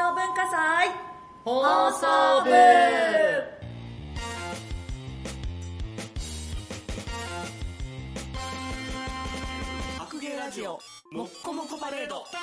農文化祭放送部。 白芸ラジオもっこもこパレード。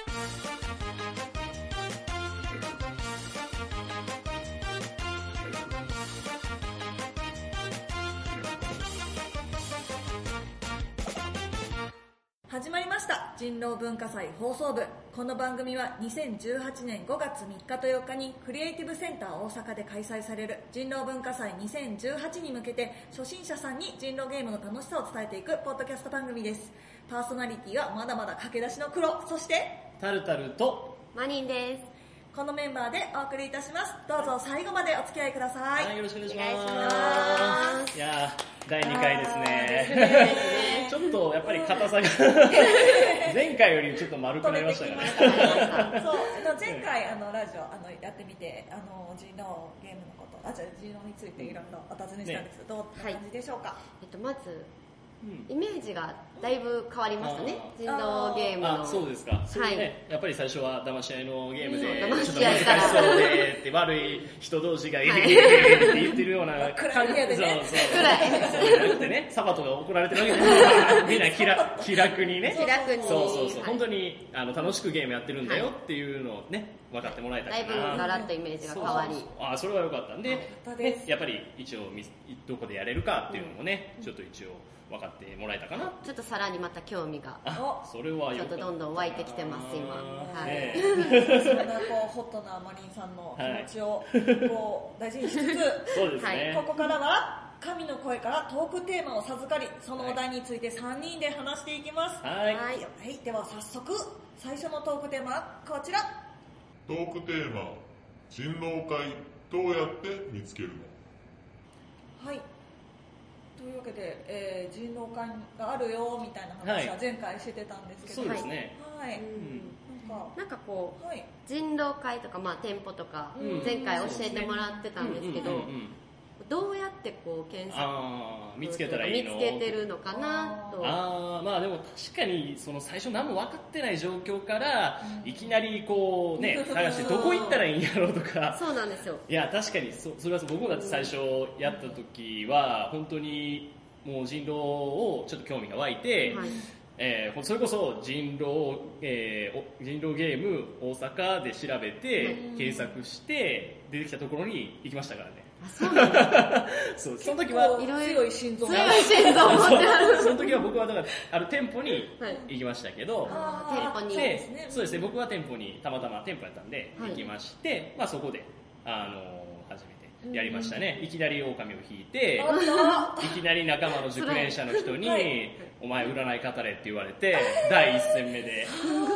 始まりました人狼文化祭放送部。この番組は2018年5月3日と4日にクリエイティブセンター大阪で開催される人狼文化祭2018に向けて初心者さんに人狼ゲームの楽しさを伝えていくポッドキャスト番組です。パーソナリティはまだまだ駆け出しの黒、そしてタルタルとマニンです。 このメンバーでお送りいたします。どうぞ最後までお付き合いください。 はい、よろしくお願いしお願いしま。 ますいやー、第2回ですね。ちょっとやっぱり硬さが前回よりちょっと丸くなりましたからね。 そう、前回ラジオやってみて人狼ゲームのこと、じゃあ人狼についていろいろお尋ねしたんですけど、どんな感じでしょうか。 まずイメージがだいぶ変わりましたね。人狼ゲームの。 そうですか。 はい。 やっぱり最初は騙し合いのゲームで、 騙ちょっとし合いから難しそうでって悪い人同士がって言ってるような暗い部屋でね。 そうじゃなくてね、サバトが怒られてるわけですみんな気楽にね。 気楽に。 そう、本当に楽しくゲームやってるんだよっていうのをね、分かってもらえたらな。 だいぶガラッとイメージが変わり。 それは良かったんで、やっぱり一応どこでやれるかっていうのもね、ちょっと一応分かってもらえたかな。 ちょっとさらにままた興味がそれはちょっとどんどん湧いてきてます今。 はい。そんなホットなマリンさんの気持ちを大事にしつつ、 そうですね。 ここからは神の声からトークテーマを授かり、そのお題について3人で話していきます。 はい。 では早速最初のトークテーマはこちら。 トークテーマ、人狼会どうやって見つけるの？ はい。というわけで、人狼会があるよみたいな話は前回してたんですけど、 そうですね。 はい。 なんかこう、人狼会とか店舗とか前回教えてもらってたんですけど、どうやってこう検索見つけたらいいの？ 見つけてるのかなと。 まあでも確かにその最初何も分かってない状況からいきなりこうね探してどこ行ったらいいんやろうとか。 そうなんですよ。 いや確かにそれは僕もだって最初やった時は本当にもう人狼をちょっと興味が湧いて。それこそ人狼ゲーム大阪で調べて検索して出てきたところに行きましたからね。 そうなんだ。 そう、その時は強い心臓を持ってある。 その時は僕はだからある店舗に行きましたけど、 店舗にそうですね。僕は店舗にたまたま店舗やったんで行きまして、そこで初めてやりましたね。いきなり狼を引いて、いきなり仲間の熟練者の人にお前占い語れって言われて第一戦目で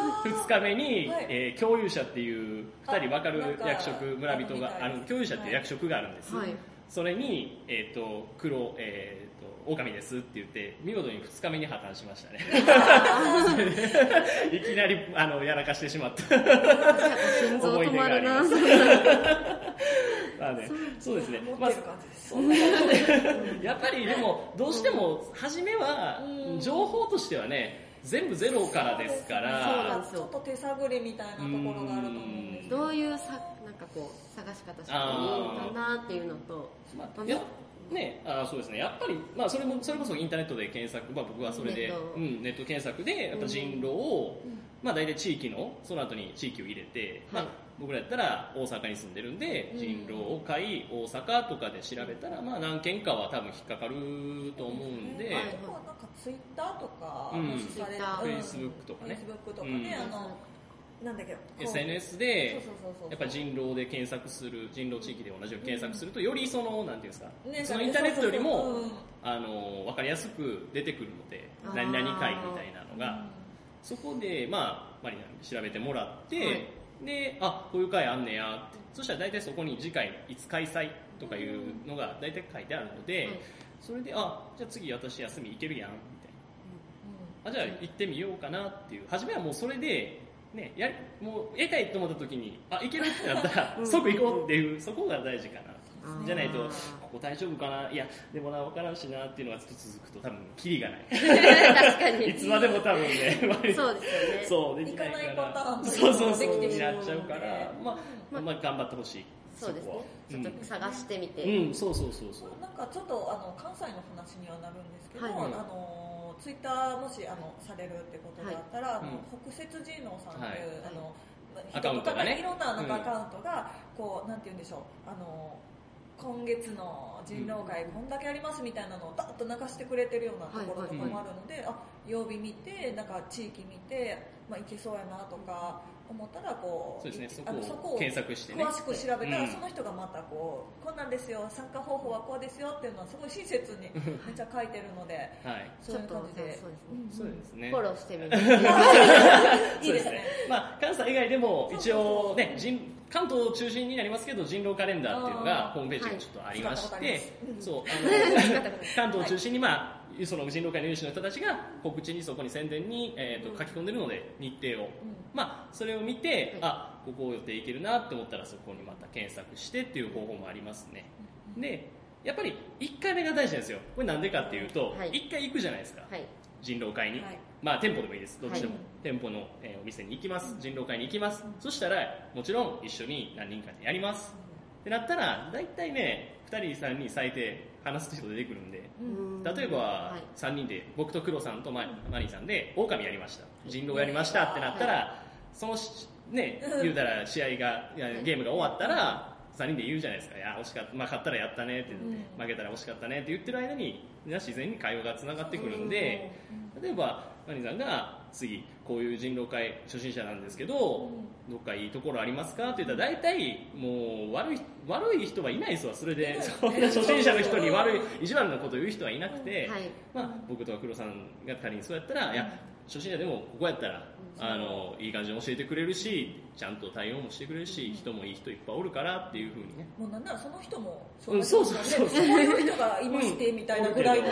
2日目に共有者っていう2人分かる役職村人が共有者っていう役職があるんです。それに黒狼ですって言って見事に2日目に破綻しましたね。いきなりやらかしてしまった思い出があります。そうですね。そんな感じでやっぱりでもどうしても初めは情報としてはね全部ゼロからですから、 ちょっと手探りみたいなところがあると思うんです。 どういうなんかこう探し方したらいいのかなっていうのと、 そうですね。やっぱりそれこそインターネットで検索、僕はそれでネット検索でやっぱ人狼を大体地域のその後に地域を入れて、僕らやったら大阪に住んでるんで人狼会大阪とかで調べたら何件かは多分引っかかると思うんで、 なんかツイッターとかフェイスブックとかね、 なんだっけ SNS でやっぱ人狼で検索する、人狼地域で同じように検索するとよりなんていうんですか、そのインターネットよりも分かりやすく出てくるので、何々会みたいなのがそこでマリナに調べてもらって、でこういう会あんねやって、そしたら大体そこに次回いつ開催とかいうのが大体書いてあるので、それでじゃあ次私休み行けるやんみたいな、じゃあ行ってみようかなっていう、初めはもうそれでね、もうやりたいと思った時に行けるってなったら即行こうっていう、そこが大事かな。 じゃないとここ大丈夫かな、いやでもな分からんしなっていうのがずっと続くと多分キリがない確かにいつまでも多分ねそうですよねそうできないからいかないパターンとそうできてにしまうなっちゃうからまあ頑張ってほしい。 そうですね、ちょっと探してみて、 そうなんかちょっと関西の話にはなるんですけど、ツイッターもしされるってことだったら、北節人狼さんっていう、 アカウントがねいろんなアカウントがこうなんて言うんでしょう、今月の人狼会こんだけありますみたいなのをダッと流してくれてるようなところとかもあるので、曜日見てなんか地域見て、いけそうやなとか思ったらこう、 そうですね、そこを検索してね詳しく調べたら、その人がまたこんなんですよ、参加方法はこうですよっていうのはすごい親切にめっちゃ書いてるので、そういう感じでそうですね、 フォローしてみるいいですね。 関西以外でも一応ね、関東を中心になりますけど人狼カレンダーっていうのがホームページにちょっとありまして、関東を中心にその人狼会の有志の人たちが告知にそこに宣伝に、書き込んでるので日程を、それを見て、ここ予定いけるなって思ったらそこにまた検索してっていう方法もありますね。でやっぱり1回目が大事なんですよ。これなんでかっていうと、1回行くじゃないですか、人狼会に、店舗でもいいです、どっちでも、店舗の、お店に行きます、人狼会に行きます、そしたらもちろん一緒に何人かでやりますってなったら大体ね2人3人最低話す人出てくるんで、例えば3人で僕と黒さんとマリーさんで狼やりました、人狼やりましたってなったら、そのね言うたら試合がゲームが終わったら3人で言うじゃないですか、いや惜しかった、勝ったらやったねって、負けたら惜しかったねって言ってる間に自然に会話がつながってくるんで、例えばマリーさんが次こういう人狼会初心者なんですけど、どっかいいところありますかって言ったら大体もう悪い人はいないですわ。それで初心者の人に意地悪なことを言う人はいなくて、僕とか黒さんが仮にそうやったら、いや初心者でもここやったらいい感じに教えてくれるし、ちゃんと対応もしてくれるし、人もいい人いっぱいおるからっていう風にね、 もうなんならその人もそういう人がいましてみたいなぐらいの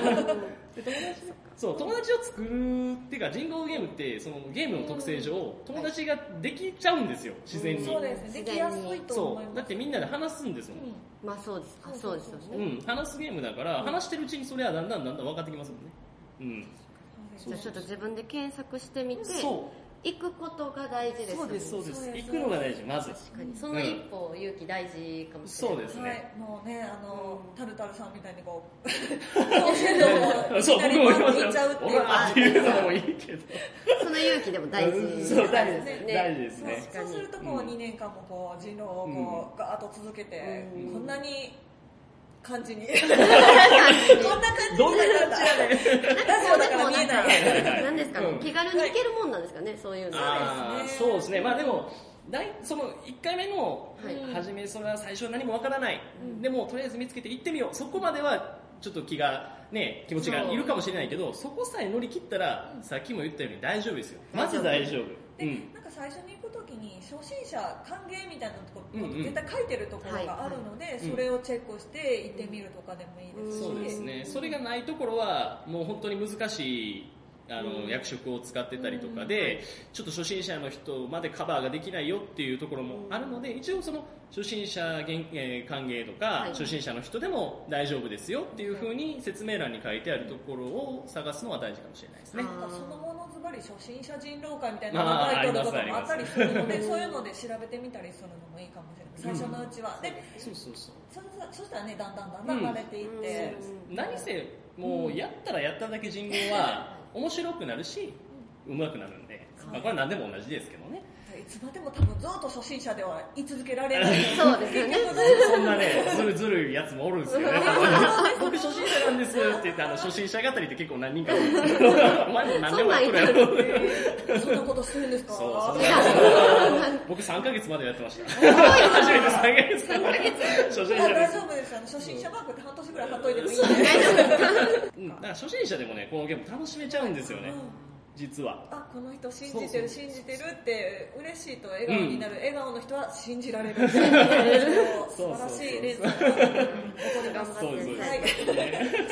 友達を作るっていうか、人狼ゲームってそのゲームの特性上友達ができちゃうんですよ、自然に。 そうですね、できやすいと思います。 だってみんなで話すんですもん。 そうですよね。 話すゲームだから、話してるうちにそれはだんだん分かってきますもんね。 じゃあちょっと自分で検索してみて行くことが大事ですよね。 そうです行くのが大事。まず確かにその一歩、勇気大事かもしれない。 そうですね、 もうねタルタルさんみたいにこうそう僕も言っちゃうっていうのもいいけど、 その勇気でも大事ですね。大事ですね。 そうすると2年間も人狼をガーッと続けて、こんなに感じにこんな感じどんな感じやねそうだから見えないなんですかね、気軽に行けるもんなんですかね、そういうの。 そうですね。でもその1回目の初め、それは最初何もわからない、でもとりあえず見つけて行ってみよう、そこまではちょっと気持ちがいるかもしれないけど、そこさえ乗り切ったらさっきも言ったように大丈夫ですよ。まず大丈夫。 なんか最初に行くときに初心者歓迎みたいなところ絶対書いてるところがあるので、それをチェックして行ってみるとかでもいいですし、 そうですね。それがないところはもう本当に難しい役職を使ってたりとかで、ちょっと初心者の人までカバーができないよっていうところもあるので、一応その初心者歓迎とか、初心者の人でも大丈夫ですよっていう風に説明欄に書いてあるところを探すのは大事かもしれないですね。 そのものズバリ初心者人狼会みたいなタイトルとかもあったりするので、そういうので調べてみたりするのもいいかもしれない、最初のうちは。でそしたらね、だんだん慣れていって、 何せもうやったらやっただけ人狼は面白くなるし上手くなるんで、これは何でも同じですけどね。 いつまでも多分ずっと初心者では居続けられない。 そうですよね。 そんなね、ずるいやつもおるんですよね。僕初心者なんですって言って、初心者語りって結構何人かおるんですけど、お前も何でもやっとるやろ。 そんなことしてるんですか？ 僕3ヶ月までやってました。初めて3ヶ月。初心者大丈夫です。初心者マークって半年ぐらい貼っといてもいいんで。 だから初心者でもね、このゲーム楽しめちゃうんですよね。実はこの人信じてるって嬉しいと笑顔になる、笑顔の人は信じられる素晴らしい連鎖が起こります。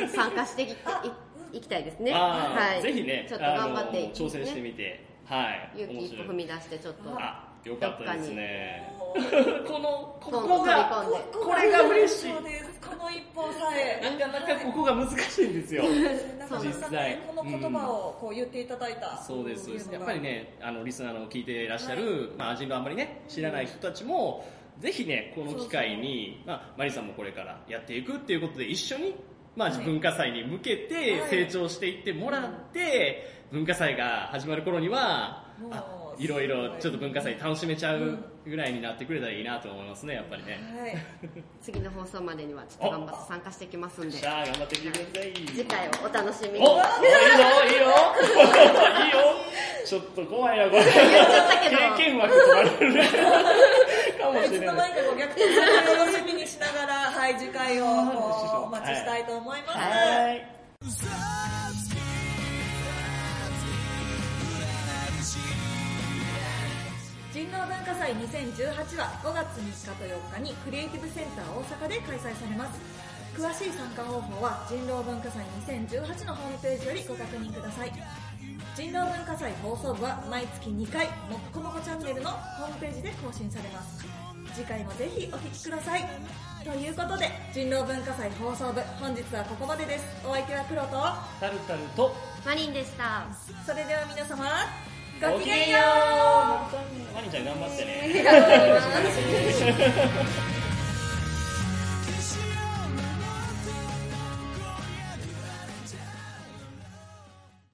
参加していきたいですね。 ぜひね、 ちょっと頑張って挑戦してみて、 勇気一歩踏み出してちょっとよかったですね。これが嬉しい。 そうです。この一歩さえ。 なかなかここが難しいんですよ。 実際。この言葉をこう言っていただいた。 そうです。やっぱりね、リスナーの聞いていらっしゃる、人狼あんまりね、知らない人たちも、ぜひね、この機会に、マリさんもこれからやっていくっていうことで一緒に、文化祭に向けて成長していってもらって、文化祭が始まる頃には、いろいろちょっと文化祭楽しめちゃうぐらいになってくれたらいいなと思いますね、やっぱりね。 次の放送までにはちょっと頑張って参加してきますんで。 頑張ってきてください。 次回をお楽しみに。 いいよちょっと怖いな、これ。 言っちゃったけど。 経験枠となるかもしれない。 いつの間にか逆転を楽しみにしながら、次回をお待ちしたいと思います。人狼文化祭2018は5月3日と4日にクリエイティブセンター大阪で開催されます。詳しい参加方法は人狼文化祭2018のホームページよりご確認ください。人狼文化祭放送部は毎月2回もっこもこチャンネルのホームページで更新されます。次回もぜひお聞きください。ということで人狼文化祭放送部、本日はここまでです。お相手は黒とタルタルとマリンでした。 それでは皆様ごきげんよう。 マリンちゃん頑張ってね。 頑張ります。